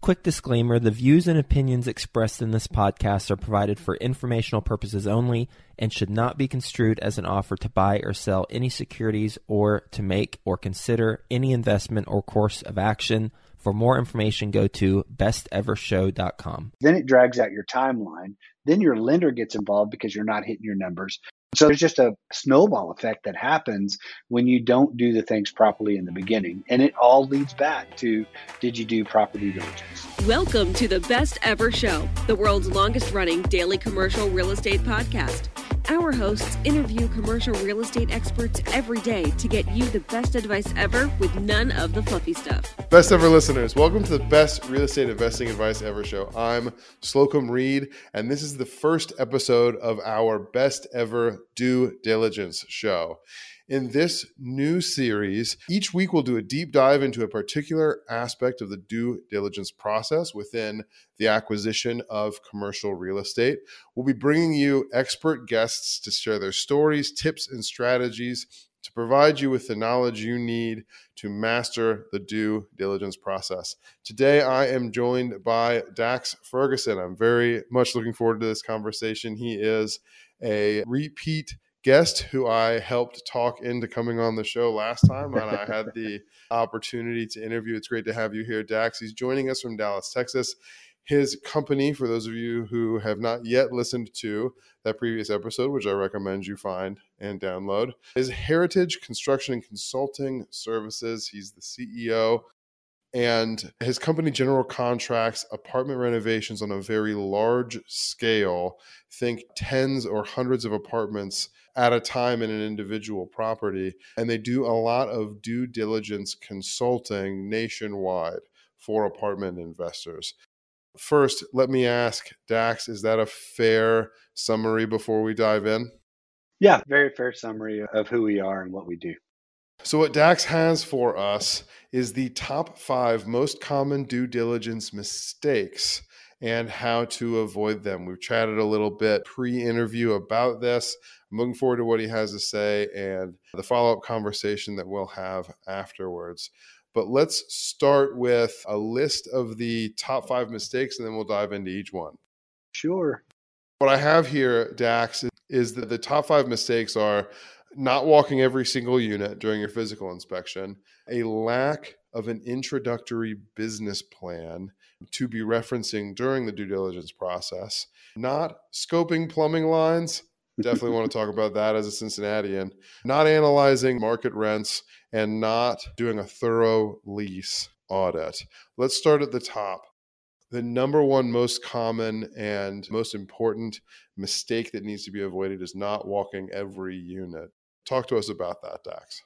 quick disclaimer, the views and opinions expressed in this podcast are provided for informational purposes only and should not be construed as an offer to buy or sell any securities or to make or consider any investment or course of action. For more information, go to bestevershow.com. Then it drags out your timeline. Then your lender gets involved because you're not hitting your numbers. So there's just a snowball effect that happens when you don't do the things properly in the beginning. And it all leads back to, did you do proper due diligence? Welcome to the Best Ever Show, the world's longest running daily commercial real estate podcast. Our hosts interview commercial real estate experts every day to get you the best advice ever with none of the fluffy stuff. Best ever listeners, welcome to the Best Real Estate Investing Advice Ever Show. I'm Slocum Reed, and this is the first episode of our Best Ever Due Diligence Show. In this new series, each week we'll do a deep dive into a particular aspect of the due diligence process within the acquisition of commercial real estate. We'll be bringing you expert guests to share their stories, tips, and strategies to provide you with the knowledge you need to master the due diligence process. Today, I am joined by Dax Ferguson. I'm very much looking forward to this conversation. He is a repeat guest who I helped talk into coming on the show last time, and I had the opportunity to interview. It's great to have you here, Dax. He's joining us from Dallas, Texas. His company, for those of you who have not yet listened to that previous episode, which I recommend you find and download, is Heritage Construction and Consulting Services. He's the CEO. And his company general contracts apartment renovations on a very large scale. Think tens or hundreds of apartments at a time in an individual property. And they do a lot of due diligence consulting nationwide for apartment investors. First, let me ask, Dax, is that a fair summary before we dive in? Yeah, very fair summary of who we are and what we do. So what Dax has for us is the top 5 most common due diligence mistakes and how to avoid them. We've chatted a little bit pre-interview about this. I'm looking forward to what he has to say and the follow-up conversation that we'll have afterwards. But let's start with a list of the top 5 mistakes, and then we'll dive into each one. Sure. What I have here, Dax, is that the top 5 mistakes are not walking every single unit during your physical inspection, a lack of an introductory business plan to be referencing during the due diligence process, not scoping plumbing lines. Definitely want to talk about that as a Cincinnatian, not analyzing market rents, and not doing a thorough lease audit. Let's start at the top. The number one most common and most important mistake that needs to be avoided is not walking every unit. Talk to us about that, Dax.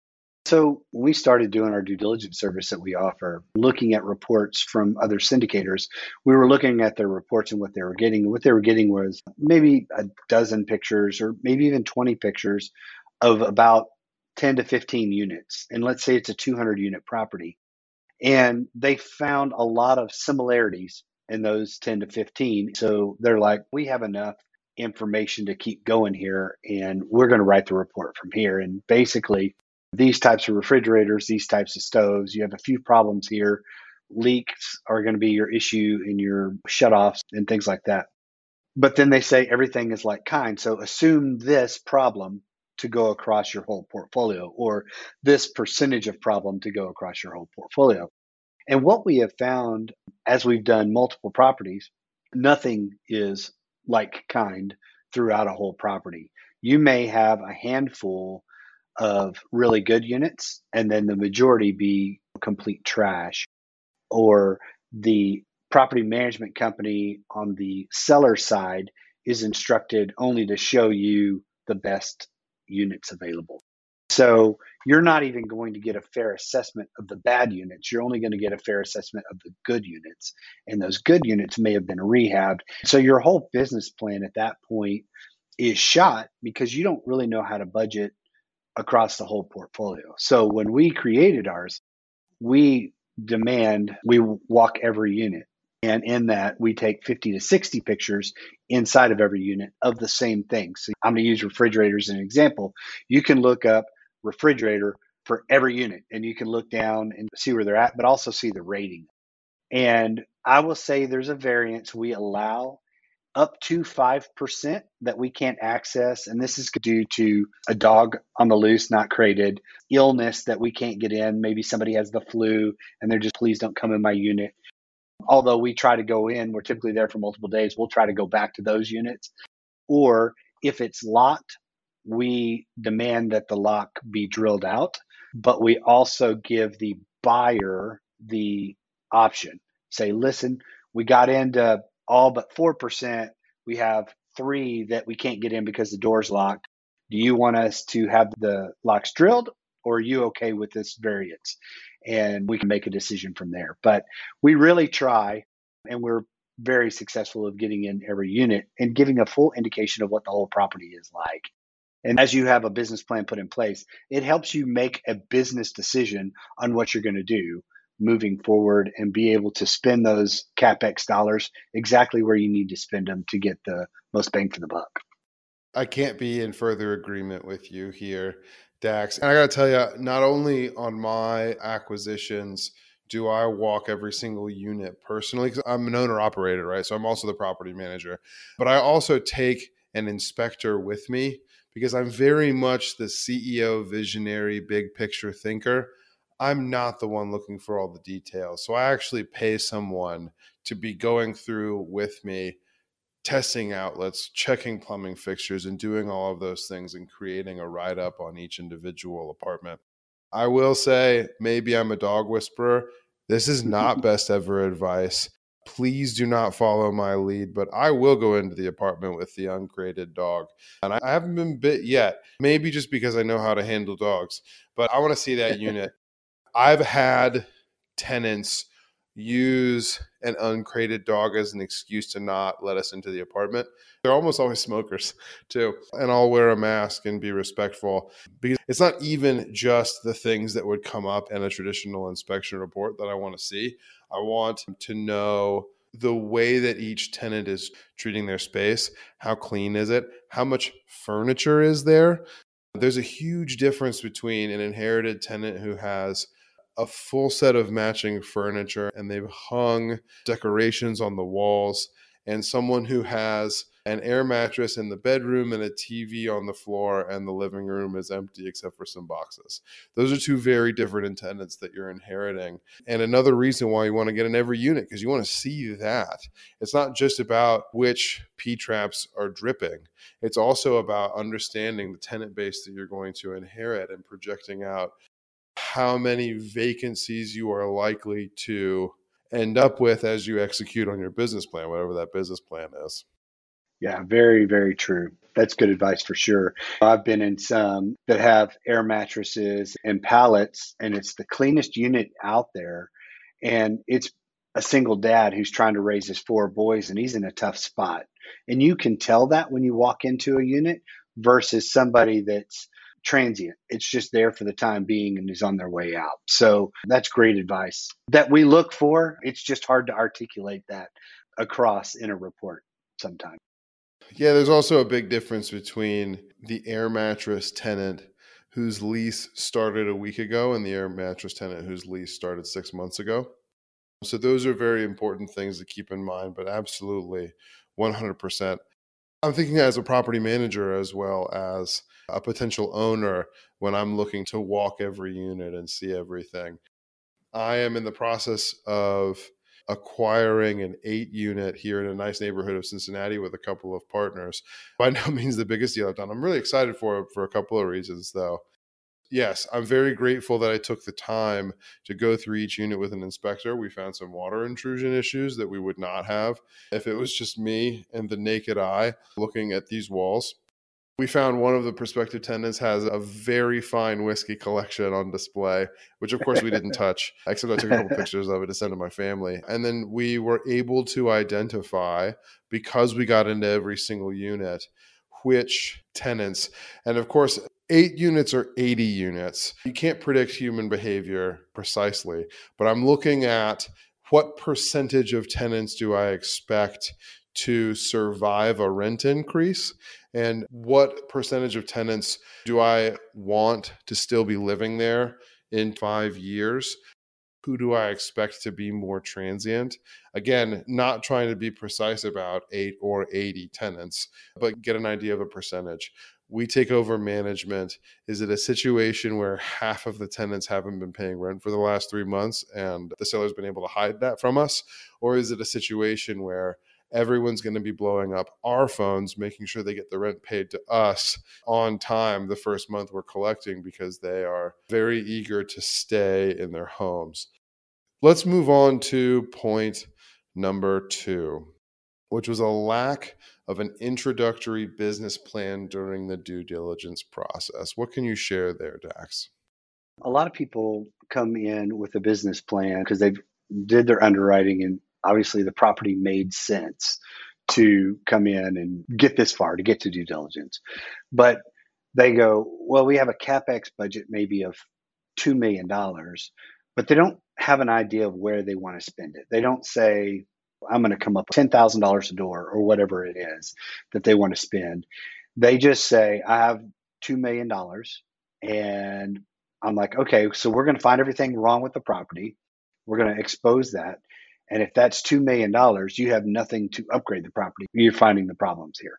So when we started doing our due diligence service that we offer, looking at reports from other syndicators, we were looking at their reports and what they were getting. And what they were getting was maybe a dozen pictures or maybe even 20 pictures of about 10 to 15 units. And let's say it's a 200 unit property. And they found a lot of similarities in those 10 to 15. So they're like, we have enough information to keep going here, and we're going to write the report from here. And basically, these types of refrigerators, these types of stoves, you have a few problems here. Leaks are going to be your issue in your shutoffs and things like that. But then they say everything is like kind. So assume this problem to go across your whole portfolio, or this percentage of problem to go across your whole portfolio. And what we have found as we've done multiple properties, nothing is like kind throughout a whole property. You may have a handful of really good units and then the majority be complete trash, or the property management company on the seller side is instructed only to show you the best units available. So you're not even going to get a fair assessment of the bad units. You're only going to get a fair assessment of the good units. And those good units may have been rehabbed. So your whole business plan at that point is shot because you don't really know how to budget across the whole portfolio. So when we created ours, we walk every unit. And in that, we take 50 to 60 pictures inside of every unit of the same thing. So I'm going to use refrigerators as an example. You can look up refrigerator for every unit and you can look down and see where they're at, but also see the rating. And I will say there's a variance we allow up to 5% that we can't access. And this is due to a dog on the loose, not crated, illness that we can't get in. Maybe somebody has the flu and they're just, please don't come in my unit. Although we try to go in, we're typically there for multiple days. We'll try to go back to those units. Or if it's locked, we demand that the lock be drilled out. But we also give the buyer the option. Say, listen, we got into all but 4%. We have 3 that we can't get in because the door's locked. Do you want us to have the locks drilled, or are you okay with this variance? And we can make a decision from there. But we really try, and we're very successful of getting in every unit and giving a full indication of what the whole property is like. And as you have a business plan put in place, it helps you make a business decision on what you're going to do moving forward and be able to spend those CapEx dollars exactly where you need to spend them to get the most bang for the buck. I can't be in further agreement with you here, Dax. And I got to tell you, not only on my acquisitions do I walk every single unit personally, because I'm an owner operator, right? So I'm also the property manager, but I also take an inspector with me because I'm very much the CEO, visionary, big picture thinker. I'm not the one looking for all the details. So I actually pay someone to be going through with me, testing outlets, checking plumbing fixtures, and doing all of those things and creating a write-up on each individual apartment. I will say, maybe I'm a dog whisperer. This is not best ever advice. Please do not follow my lead, but I will go into the apartment with the uncrated dog. And I haven't been bit yet, maybe just because I know how to handle dogs, but I want to see that unit. I've had tenants use an uncrated dog as an excuse to not let us into the apartment. They're almost always smokers too. And I'll wear a mask and be respectful, because it's not even just the things that would come up in a traditional inspection report that I want to see. I want to know the way that each tenant is treating their space. How clean is it? How much furniture is there? There's a huge difference between an inherited tenant who has a full set of matching furniture and they've hung decorations on the walls, and someone who has an air mattress in the bedroom and a TV on the floor and the living room is empty except for some boxes. Those are 2 very different tenants that you're inheriting. And another reason why you want to get in every unit, because you want to see that. It's not just about which P-traps are dripping. It's also about understanding the tenant base that you're going to inherit and projecting out how many vacancies you are likely to end up with as you execute on your business plan, whatever that business plan is. Yeah, very, very true. That's good advice for sure. I've been in some that have air mattresses and pallets, and it's the cleanest unit out there. And it's a single dad who's trying to raise his 4 boys, and he's in a tough spot. And you can tell that when you walk into a unit versus somebody that's transient. It's just there for the time being and is on their way out. So that's great advice that we look for. It's just hard to articulate that across in a report sometimes. Yeah, there's also a big difference between the air mattress tenant whose lease started a week ago and the air mattress tenant whose lease started 6 months ago. So those are very important things to keep in mind, but absolutely 100%. I'm thinking as a property manager as well as a potential owner when I'm looking to walk every unit and see everything. I am in the process of acquiring an 8-unit here in a nice neighborhood of Cincinnati with a couple of partners. By no means the biggest deal I've done. I'm really excited for a couple of reasons, though. Yes, I'm very grateful that I took the time to go through each unit with an inspector. We found some water intrusion issues that we would not have if it was just me and the naked eye looking at these walls. We found one of the prospective tenants has a very fine whiskey collection on display, which of course we didn't touch, except I took a couple pictures of it to send to my family. And then we were able to identify, because we got into every single unit, which tenants, and of course, 8 units or 80 units. You can't predict human behavior precisely, but I'm looking at what percentage of tenants do I expect to survive a rent increase, and what percentage of tenants do I want to still be living there in 5 years. who do I expect to be more transient? Again, not trying to be precise about 8 or 80 tenants, but get an idea of a percentage. We take over management. Is it a situation where half of the tenants haven't been paying rent for the last 3 months and the seller's been able to hide that from us? Or is it a situation where everyone's going to be blowing up our phones, making sure they get the rent paid to us on time the first month we're collecting because they are very eager to stay in their homes? Let's move on to point number 2, which was a lack of an introductory business plan during the due diligence process. What can you share there, Dax? A lot of people come in with a business plan because they did their underwriting and obviously the property made sense to come in and get this far, to get to due diligence. But they go, well, we have a CapEx budget maybe of $2 million, but they don't have an idea of where they want to spend it. They don't say, I'm going to come up with $10,000 a door or whatever it is that they want to spend. They just say, I have $2 million. And I'm like, okay, so we're going to find everything wrong with the property. We're going to expose that. And if that's $2 million, you have nothing to upgrade the property. You're finding the problems here.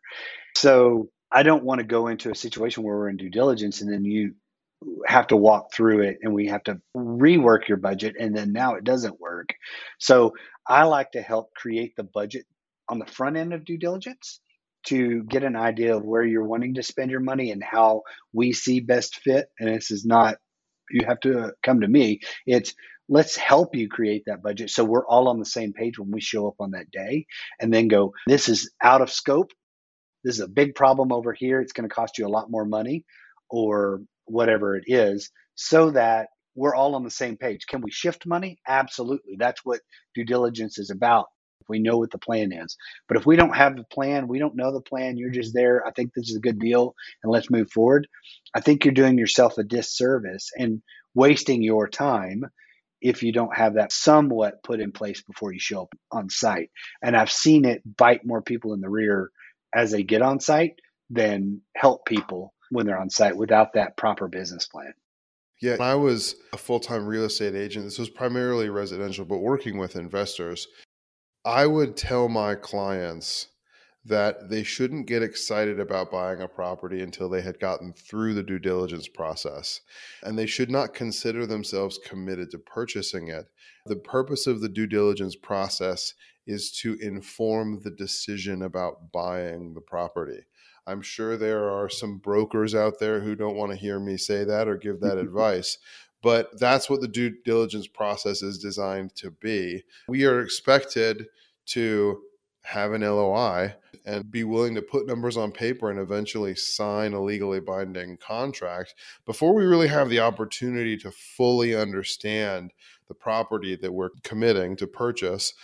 So I don't want to go into a situation where we're in due diligence and then you have to walk through it and we have to rework your budget and then now it doesn't work. So I like to help create the budget on the front end of due diligence to get an idea of where you're wanting to spend your money and how we see best fit. And this is not, you have to come to me. It's, let's help you create that budget so we're all on the same page when we show up on that day, and then go, this is out of scope. This is a big problem over here. It's going to cost you a lot more money or whatever it is, so that we're all on the same page. Can we shift money? Absolutely. That's what due diligence is about. If we know what the plan is. But if we don't have the plan, we don't know the plan, you're just there, I think this is a good deal and let's move forward. I think you're doing yourself a disservice and wasting your time if you don't have that somewhat put in place before you show up on site. And I've seen it bite more people in the rear as they get on site than help people when they're on site without that proper business plan. Yeah, I was a full-time real estate agent. This was primarily residential, but working with investors. I would tell my clients that they shouldn't get excited about buying a property until they had gotten through the due diligence process. And they should not consider themselves committed to purchasing it. The purpose of the due diligence process is to inform the decision about buying the property. I'm sure there are some brokers out there who don't want to hear me say that or give that advice, but that's what the due diligence process is designed to be. We are expected to have an LOI and be willing to put numbers on paper and eventually sign a legally binding contract before we really have the opportunity to fully understand the property that we're committing to purchase.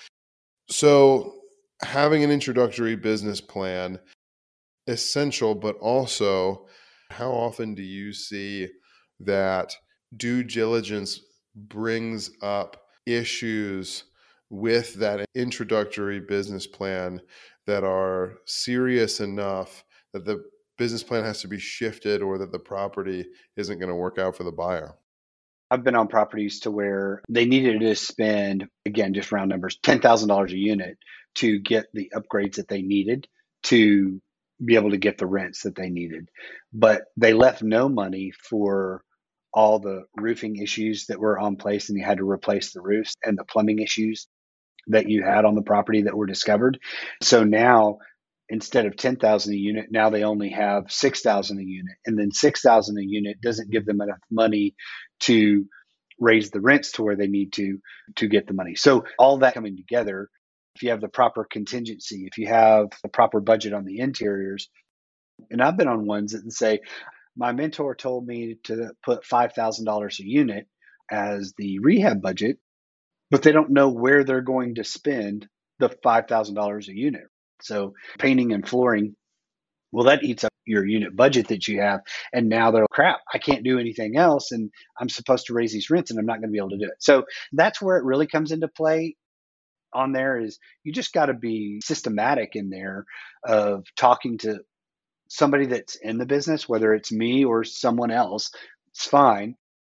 So having an introductory business plan, essential, but also how often do you see that due diligence brings up issues with that introductory business plan that are serious enough that the business plan has to be shifted or that the property isn't going to work out for the buyer? I've been on properties to where they needed to spend, again, just round numbers, $10,000 a unit to get the upgrades that they needed to be able to get the rents that they needed. But they left no money for all the roofing issues that were on place, and you had to replace the roofs and the plumbing issues that you had on the property that were discovered. So now, instead of 10,000 a unit, now they only have 6,000 a unit, and then 6,000 a unit doesn't give them enough money to raise the rents to where they need to get the money. So all that coming together, if you have the proper contingency, if you have the proper budget on the interiors, and I've been on ones that say, my mentor told me to put $5,000 a unit as the rehab budget, but they don't know where they're going to spend the $5,000 a unit. So painting and flooring, well, that eats up your unit budget that you have. And now they're, crap, I can't do anything else. And I'm supposed to raise these rents and I'm not going to be able to do it. So that's where it really comes into play on there is you just got to be systematic in there of talking to somebody that's in the business, whether it's me or someone else, it's fine.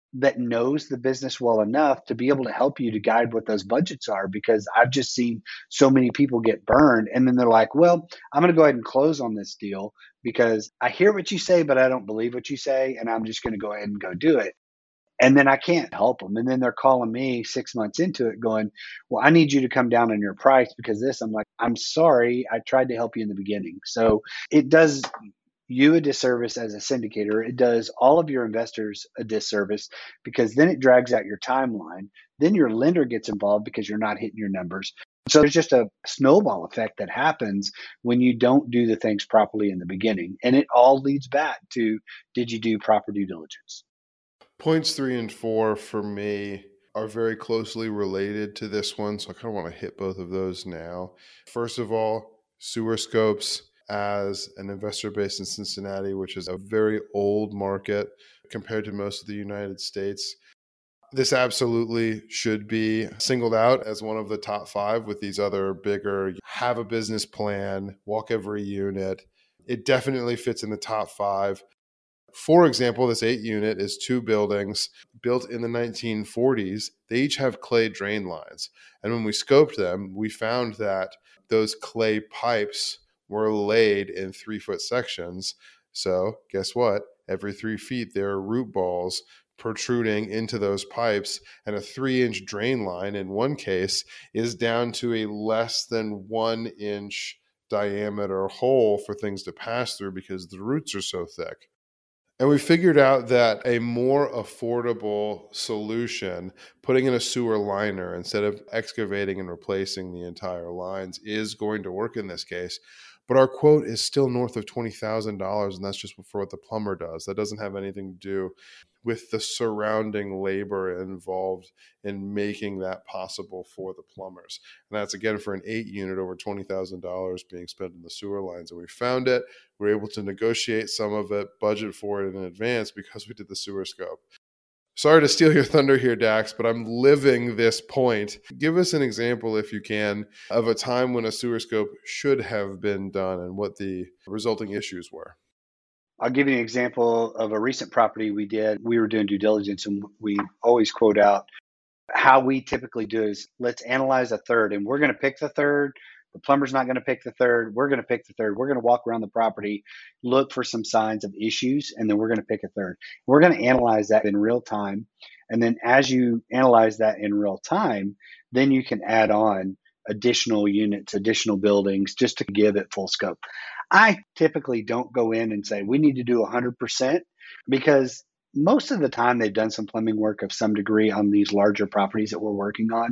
that knows the business well enough to be able to help you to guide what those budgets are, because I've just seen so many people get burned and then they're like, well, I'm going to go ahead and close on this deal because I hear what you say, but I don't believe what you say. And I'm just going to go ahead and go do it. And then I can't help them. And then they're calling me 6 months into it going, well, I need you to come down on your price because this. I'm like, I'm sorry. I tried to help you in the beginning. So it does you a disservice as a syndicator. It does all of your investors a disservice because then it drags out your timeline. Then your lender gets involved because you're not hitting your numbers. So there's just a snowball effect that happens when you don't do the things properly in the beginning. And it all leads back to, did you do proper due diligence? Points 3 and 4 for me are very closely related to this one. So I kind of want to hit both of those now. First of all, Sewer Scopes as an investor based in Cincinnati, which is a very old market compared to most of the United States. This absolutely should be singled out as one of the top 5 with these other bigger, have a business plan, walk every unit. It definitely fits in the top 5. For example, this 8 unit is 2 buildings built in the 1940s. They each have clay drain lines. And when we scoped them, we found that those clay pipes were laid in 3-foot sections. So guess what? Every 3 feet, there are root balls protruding into those pipes, and a 3-inch drain line in one case is down to a less than 1-inch diameter hole for things to pass through because the roots are so thick. And we figured out that a more affordable solution, putting in a sewer liner instead of excavating and replacing the entire lines, is going to work in this case. But our quote is still north of $20,000, and that's just for what the plumber does. That doesn't have anything to do with the surrounding labor involved in making that possible for the plumbers. And that's, again, for an 8 unit, over $20,000 being spent in the sewer lines. And we found it. We were able to negotiate some of it, budget for it in advance because we did the sewer scope. Sorry to steal your thunder here, Dax, but I'm living this point. Give us an example, if you can, of a time when a sewer scope should have been done and what the resulting issues were. I'll give you an example of a recent property we did. We were doing due diligence, and we always quote out how we typically do is, let's analyze a third, and we're going to pick the third. The plumber's not going to pick the third. We're going to pick the third. We're going to walk around the property, look for some signs of issues, and then we're going to pick a third. We're going to analyze that in real time. And then as you analyze that in real time, then you can add on additional units, additional buildings, just to give it full scope. I typically don't go in and say, we need to do 100%, because most of the time they've done some plumbing work of some degree on these larger properties that we're working on.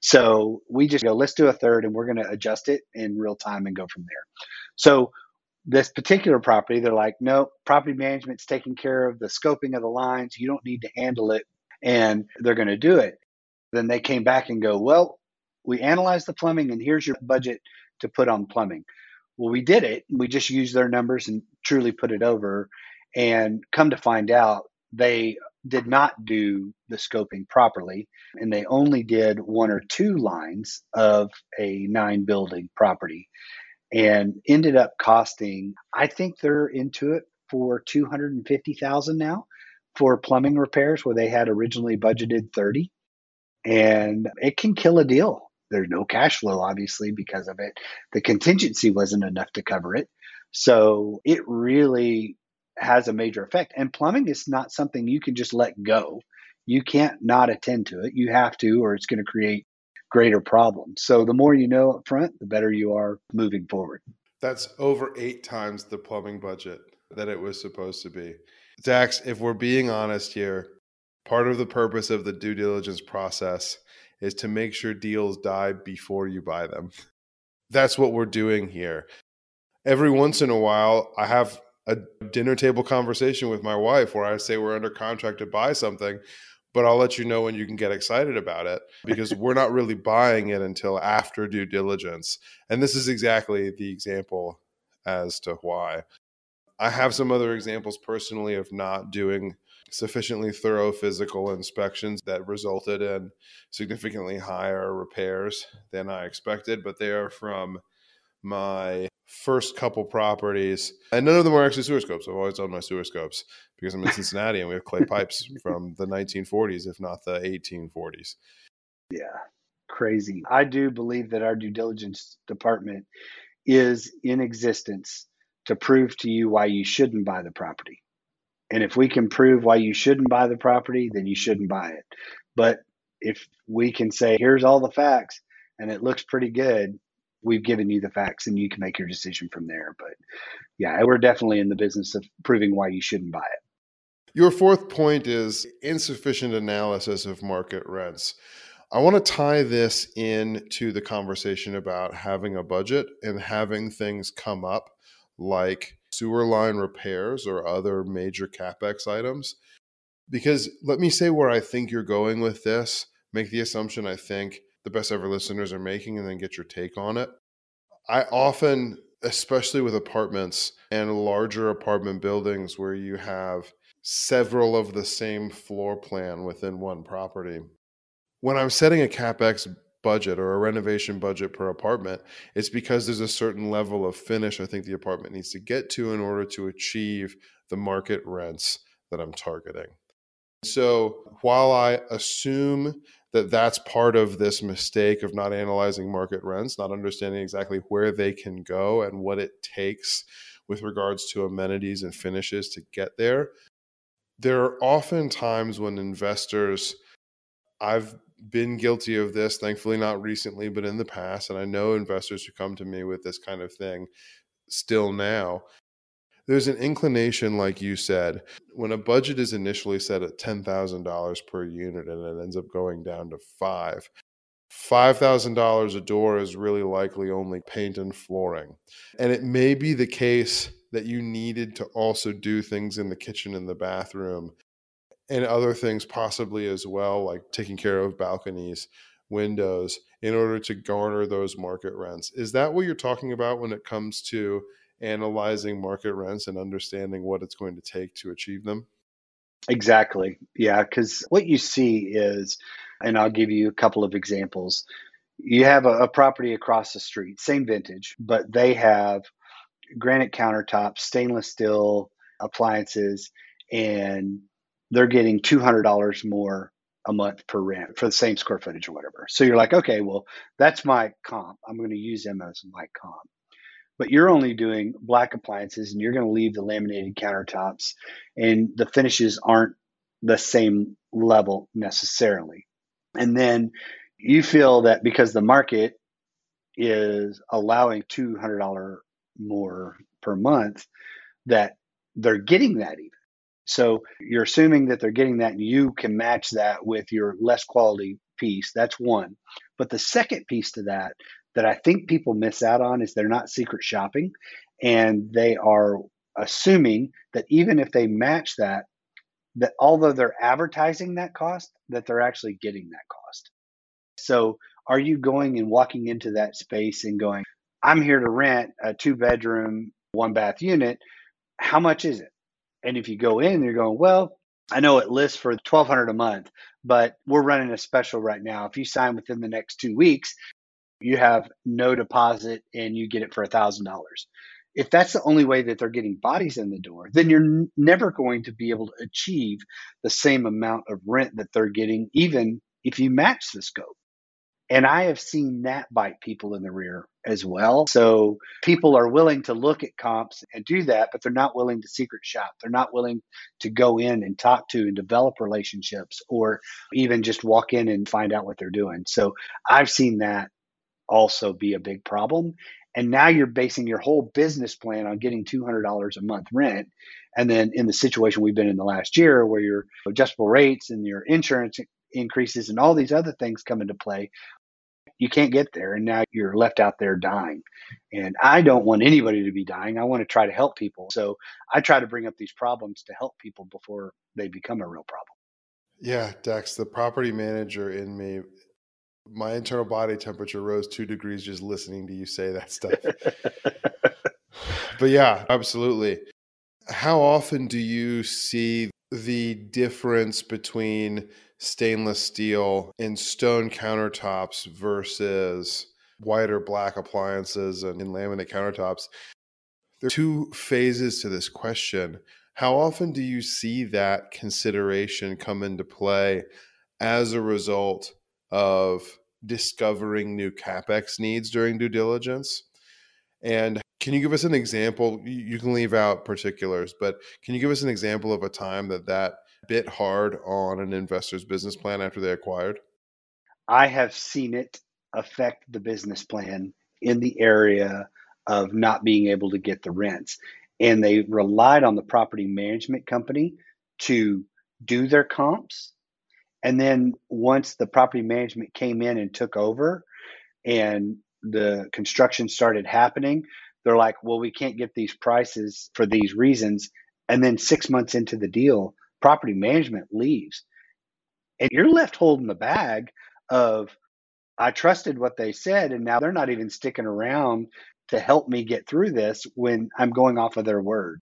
So we just go, let's do a third, and we're going to adjust it in real time and go from there. So this particular property, they're like, no, property management's taking care of the scoping of the lines. You don't need to handle it. And they're going to do it. Then they came back and go, well, we analyzed the plumbing, and here's your budget to put on plumbing. Well, we did it. We just used their numbers and truly put it over. And come to find out, they did not do the scoping properly, and they only did 1 or 2 lines of a 9-building property, and ended up costing, I think they're into it for $250,000 now for plumbing repairs, where they had originally budgeted $30,000, and it can kill a deal. There's no cash flow, obviously, because of it. The contingency wasn't enough to cover it. So it really has a major effect. And plumbing is not something you can just let go. You can't not attend to it. You have to, or it's going to create greater problems. So the more you know up front, the better you are moving forward. That's over 8 times the plumbing budget that it was supposed to be. Dax, if we're being honest here, part of the purpose of the due diligence process is to make sure deals die before you buy them. That's what we're doing here. Every once in a while, I have a dinner table conversation with my wife where I say we're under contract to buy something, but I'll let you know when you can get excited about it, because we're not really buying it until after due diligence. And this is exactly the example as to why. I have some other examples personally of not doing sufficiently thorough physical inspections that resulted in significantly higher repairs than I expected, but they are from my first couple properties, and none of them are actually sewer scopes. I've always done my sewer scopes because I'm in Cincinnati and we have clay pipes from the 1940s, if not the 1840s. Yeah, crazy. I do believe that our due diligence department is in existence to prove to you why you shouldn't buy the property. And if we can prove why you shouldn't buy the property, then you shouldn't buy it. But if we can say, here's all the facts and it looks pretty good, we've given you the facts and you can make your decision from there. But yeah, we're definitely in the business of proving why you shouldn't buy it. Your fourth point is insufficient analysis of market rents. I want to tie this into the conversation about having a budget and having things come up like sewer line repairs or other major CapEx items. Because let me say where I think you're going with this, make the assumption I think the best ever listeners are making, and then get your take on it. I often, especially with apartments and larger apartment buildings where you have several of the same floor plan within one property, when I'm setting a CapEx budget or a renovation budget per apartment, it's because there's a certain level of finish I think the apartment needs to get to in order to achieve the market rents that I'm targeting. So while I assume that that's part of this mistake of not analyzing market rents, not understanding exactly where they can go and what it takes with regards to amenities and finishes to get there, there are often times when investors, I've been guilty of this, thankfully not recently, but in the past, and I know investors who come to me with this kind of thing still now, there's an inclination, like you said, when a budget is initially set at $10,000 per unit and it ends up going down to $5,000 a door is really likely only paint and flooring. And it may be the case that you needed to also do things in the kitchen and the bathroom and other things possibly as well, like taking care of balconies, windows, in order to garner those market rents. Is that what you're talking about when it comes to analyzing market rents and understanding what it's going to take to achieve them? Exactly. Yeah, because what you see is, and I'll give you a couple of examples. You have a property across the street, same vintage, but they have granite countertops, stainless steel appliances, and they're getting $200 more a month per rent for the same square footage or whatever. So you're like, okay, well, that's my comp. I'm going to use them as my comp. But you're only doing black appliances and you're going to leave the laminated countertops, and the finishes aren't the same level necessarily. And then you feel that because the market is allowing $200 more per month, that they're getting that even. So you're assuming that they're getting that and you can match that with your less quality piece. That's one. But the second piece to that I think people miss out on is they're not secret shopping, and they are assuming that even if they match that although they're advertising that cost, that they're actually getting that cost. So are you going and walking into that space and going, I'm here to rent a 2-bedroom, 1-bath unit. How much is it? And if you go in, you're going, well, I know it lists for $1,200 a month, but we're running a special right now. If you sign within the next 2 weeks, you have no deposit and you get it for $1,000. If that's the only way that they're getting bodies in the door, then you're never going to be able to achieve the same amount of rent that they're getting, even if you match the scope. And I have seen that bite people in the rear as well. So people are willing to look at comps and do that, but they're not willing to secret shop. They're not willing to go in and talk to and develop relationships, or even just walk in and find out what they're doing. So I've seen that also be a big problem. And now you're basing your whole business plan on getting $200 a month rent. And then in the situation we've been in the last year, where your adjustable rates and your insurance increases and all these other things come into play, you can't get there. And now you're left out there dying. And I don't want anybody to be dying. I want to try to help people. So I try to bring up these problems to help people before they become a real problem. Yeah, Dex, the property manager in me, my internal body temperature rose 2 degrees just listening to you say that stuff. But yeah, absolutely. How often do you see the difference between stainless steel and stone countertops versus white or black appliances and in laminate countertops. There are two phases to this question. How often do you see that consideration come into play as a result of discovering new CapEx needs during due diligence? And can you give us an example? You can leave out particulars, but can you give us an example of a time that bit hard on an investor's business plan after they acquired? I have seen it affect the business plan in the area of not being able to get the rents. And they relied on the property management company to do their comps. And then once the property management came in and took over and the construction started happening, they're like, well, we can't get these prices for these reasons. And then 6 months into the deal, property management leaves. And you're left holding the bag of, I trusted what they said, and now they're not even sticking around to help me get through this when I'm going off of their word.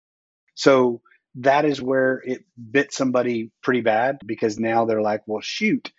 So that is where it bit somebody pretty bad, because now they're like, well, shoot,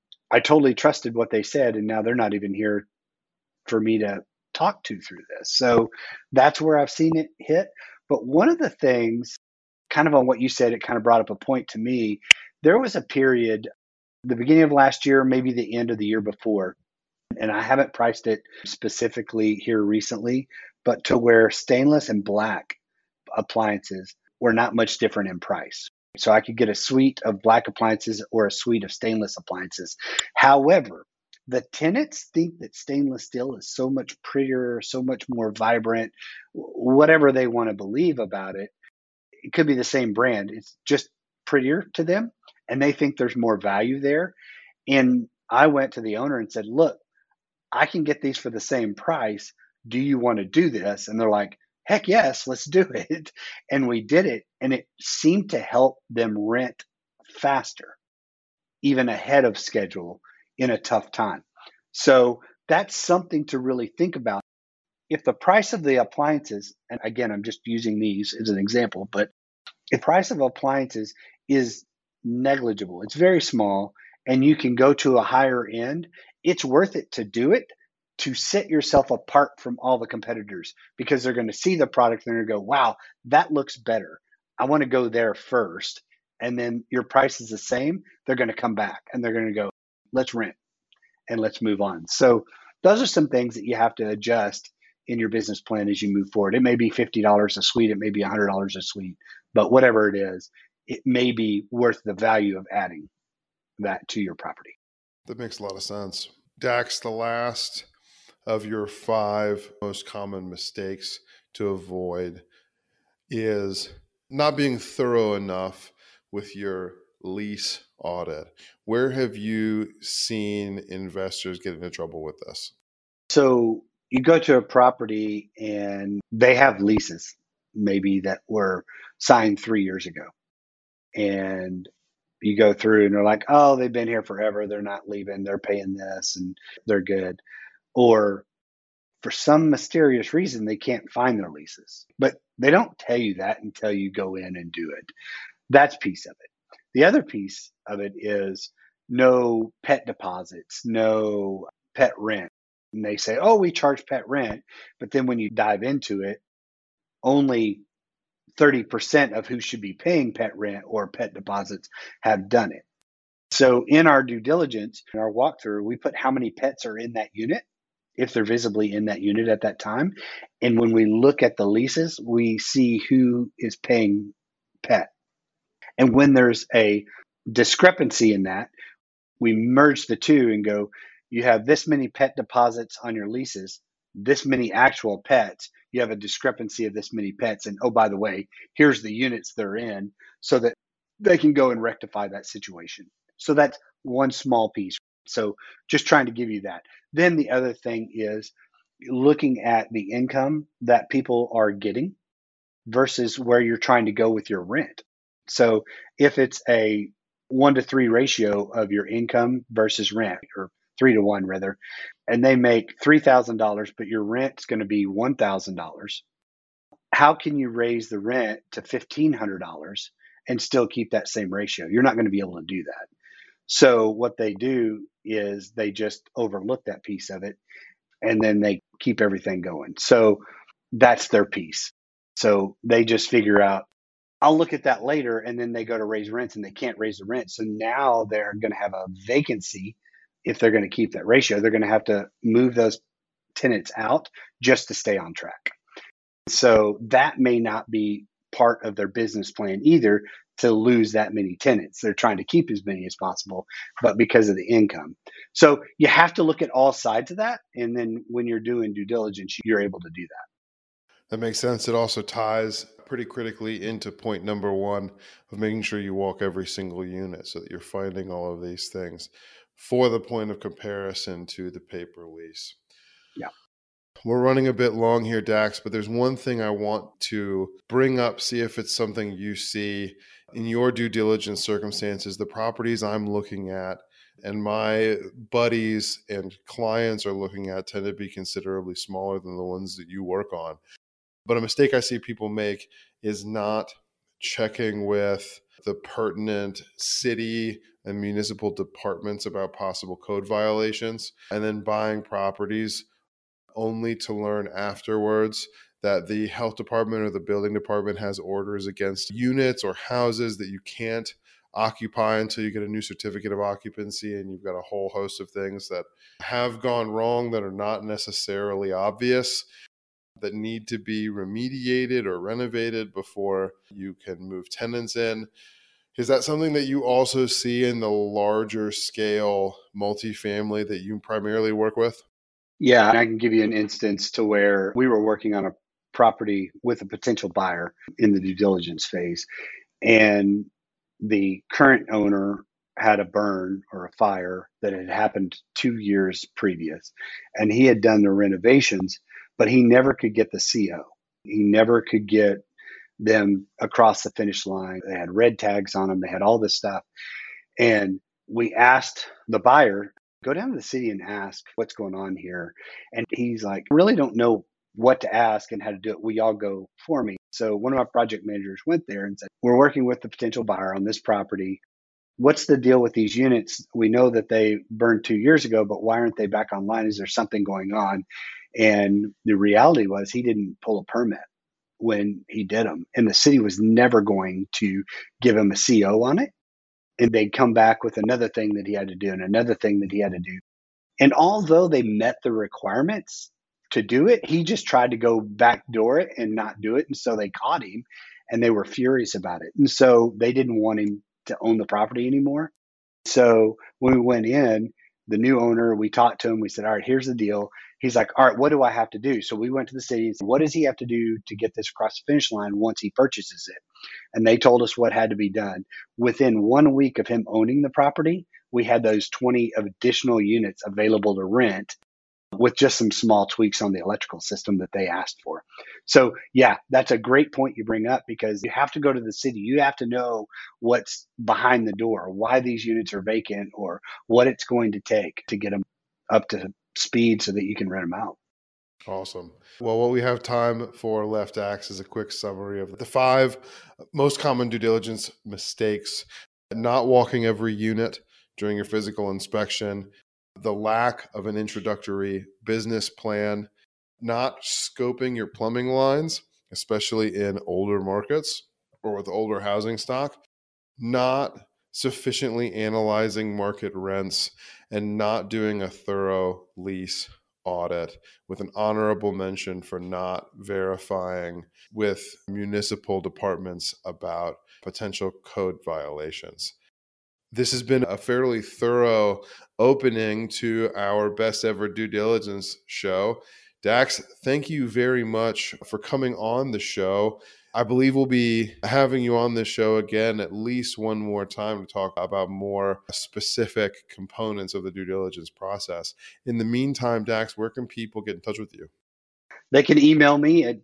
I totally trusted what they said, and now they're not even here for me to talk to through this. So that's where I've seen it hit. But one of the things, kind of on what you said, it kind of brought up a point to me. There was a period, the beginning of last year, maybe the end of the year before, and I haven't priced it specifically here recently, but to where stainless and black appliances were not much different in price. So I could get a suite of black appliances or a suite of stainless appliances. However, the tenants think that stainless steel is so much prettier, so much more vibrant, whatever they want to believe about it. It could be the same brand. It's just prettier to them, and they think there's more value there. And I went to the owner and said, look, I can get these for the same price. Do you want to do this? And they're like, heck yes, let's do it. And we did it. And it seemed to help them rent faster, even ahead of schedule in a tough time. So that's something to really think about. If the price of the appliances, and again, I'm just using these as an example, but if the price of appliances is negligible, it's very small, and you can go to a higher end, it's worth it to do it, to set yourself apart from all the competitors, because they're going to see the product and they're going to go, wow, that looks better. I want to go there first. And then your price is the same. They're going to come back and they're going to go, let's rent and let's move on. So those are some things that you have to adjust in your business plan as you move forward. It may be $50 a suite. It may be $100 a suite, but whatever it is, it may be worth the value of adding that to your property. That makes a lot of sense. Dax, the last of your 5 most common mistakes to avoid is not being thorough enough with your lease audit. Where have you seen investors get into trouble with this? So you go to a property and they have leases maybe that were signed 3 years ago. And you go through and they're like, oh, they've been here forever. They're not leaving. They're paying this and they're good. Or for some mysterious reason, they can't find their leases. But they don't tell you that until you go in and do it. That's a piece of it. The other piece of it is no pet deposits, no pet rent. And they say, oh, we charge pet rent. But then when you dive into it, only 30% of who should be paying pet rent or pet deposits have done it. So in our due diligence, in our walkthrough, we put how many pets are in that unit, if they're visibly in that unit at that time. And when we look at the leases, we see who is paying pet. And when there's a discrepancy in that, we merge the two and go, you have this many pet deposits on your leases, this many actual pets, you have a discrepancy of this many pets. And oh, by the way, here's the units they're in, so that they can go and rectify that situation. So that's one small piece. So just trying to give you that. Then the other thing is looking at the income that people are getting versus where you're trying to go with your rent. So if it's a 1-to-3 ratio of your income versus rent, or 3-to-1 rather, and they make $3,000, but your rent's going to be $1,000, how can you raise the rent to $1,500 and still keep that same ratio? You're not going to be able to do that. So what they do is they just overlook that piece of it. and then they keep everything going. So that's their piece. So they just figure out, I'll look at that later, and then they go to raise rents and they can't raise the rent. So now they're going to have a vacancy. If they're going to keep that ratio, they're going to have to move those tenants out just to stay on track. So that may not be part of their business plan either, to lose that many tenants. They're trying to keep as many as possible, but because of the income. So you have to look at all sides of that. And then when you're doing due diligence, you're able to do that. That makes sense. It also ties pretty critically into point number one of making sure you walk every single unit so that you're finding all of these things for the point of comparison to the paper lease. Yeah. We're running a bit long here, Dax, but there's one thing I want to bring up, see if it's something you see in your due diligence circumstances. The properties I'm looking at and my buddies and clients are looking at tend to be considerably smaller than the ones that you work on. But a mistake I see people make is not checking with the pertinent city and municipal departments about possible code violations, and then buying properties only to learn afterwards that the health department or the building department has orders against units or houses that you can't occupy until you get a new certificate of occupancy, and you've got a whole host of things that have gone wrong that are not necessarily obvious, that need to be remediated or renovated before you can move tenants in. Is that something that you also see in the larger scale multifamily that you primarily work with? Yeah, I can give you an instance to where we were working on a property with a potential buyer in the due diligence phase, and the current owner had a burn or a fire that had happened 2 years previous, and he had done the renovations, but he never could get the CO. He never could get them across the finish line. They had red tags on them. They had all this stuff. And we asked the buyer, go down to the city and ask what's going on here. And he's like, I really don't know what to ask and how to do it. Will y'all go for me? So one of our project managers went there and said, we're working with the potential buyer on this property. What's the deal with these units? We know that they burned 2 years ago, but why aren't they back online? Is there something going on? And the reality was he didn't pull a permit when he did them. And the city was never going to give him a CO on it. And they'd come back with another thing that he had to do and another thing that he had to do. And although they met the requirements to do it, he just tried to go backdoor it and not do it. And so they caught him and they were furious about it. And so they didn't want him to own the property anymore. So when we went in, the new owner, we talked to him. We said, all right, here's the deal. He's like, all right, what do I have to do? So we went to the city and said, what does he have to do to get this across the finish line once he purchases it? And they told us what had to be done. Within 1 week of him owning the property, we had those 20 additional units available to rent with just some small tweaks on the electrical system that they asked for. So yeah, that's a great point you bring up, because you have to go to the city. You have to know what's behind the door, why these units are vacant, or what it's going to take to get them up to speed so that you can rent them out. Awesome. Well, what we have time for left, Dax, is a quick summary of the 5 most common due diligence mistakes: not walking every unit during your physical inspection, the lack of an introductory business plan, not scoping your plumbing lines, especially in older markets or with older housing stock, not sufficiently analyzing market rents, and not doing a thorough lease audit, with an honorable mention for not verifying with municipal departments about potential code violations. This has been a fairly thorough opening to our best ever due diligence show. Dax, thank you very much for coming on the show. I believe we'll be having you on this show again at least one more time to talk about more specific components of the due diligence process. In the meantime, Dax, where can people get in touch with you? They can email me at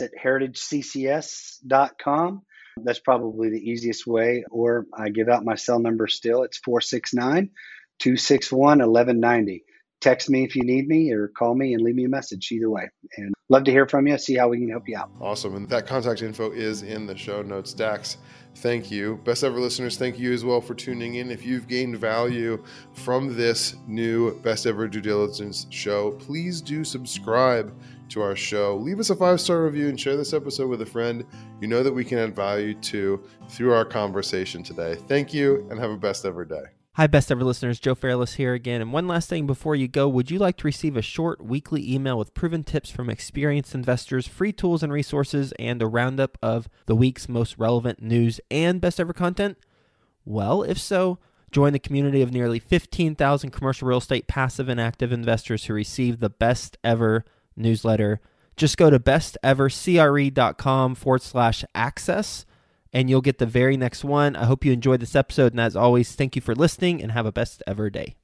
dax@heritageccs.com. That's probably the easiest way. Or I give out my cell number still. It's 469-261-1190. text me if you need me or call me and leave me a message either way. And love to hear from you, see how we can help you out. Awesome. And that contact info is in the show notes. Dax, thank you. Best ever listeners, thank you as well for tuning in. If you've gained value from this new Best Ever Due Diligence show, please do subscribe to our show. Leave us a 5-star review and share this episode with a friend you know that we can add value to through our conversation today. Thank you and have a best ever day. Hi, Best Ever listeners. Joe Fairless here again. And one last thing before you go, would you like to receive a short weekly email with proven tips from experienced investors, free tools and resources, and a roundup of the week's most relevant news and Best Ever content? Well, if so, join the community of nearly 15,000 commercial real estate passive and active investors who receive the Best Ever newsletter. Just go to bestevercre.com/access. and you'll get the very next one. I hope you enjoyed this episode, and as always, thank you for listening, and have a best ever day.